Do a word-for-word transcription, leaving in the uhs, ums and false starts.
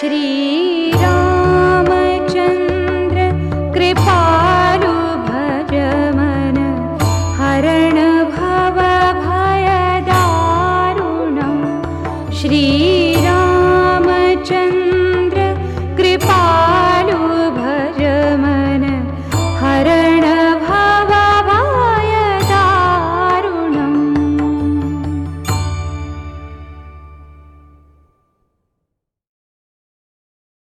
श्रीरामचन्द्र कृपालु भज मन हरण भव भय दारुणं श्री